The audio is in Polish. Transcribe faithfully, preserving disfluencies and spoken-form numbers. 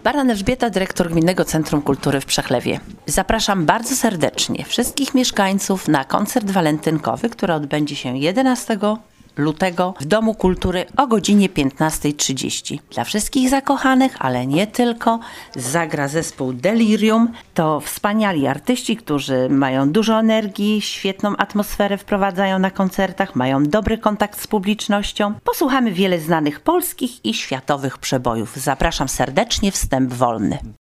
Baran Elżbieta, dyrektor Gminnego Centrum Kultury w Przechlewie. Zapraszam bardzo serdecznie wszystkich mieszkańców na koncert walentynkowy, który odbędzie się jedenastego lutego w Domu Kultury o godzinie piętnasta trzydzieści. Dla wszystkich zakochanych, ale nie tylko, zagra zespół Delirium. To wspaniali artyści, którzy mają dużo energii, świetną atmosferę wprowadzają na koncertach, mają dobry kontakt z publicznością. Posłuchamy wiele znanych polskich i światowych przebojów. Zapraszam serdecznie, wstęp wolny.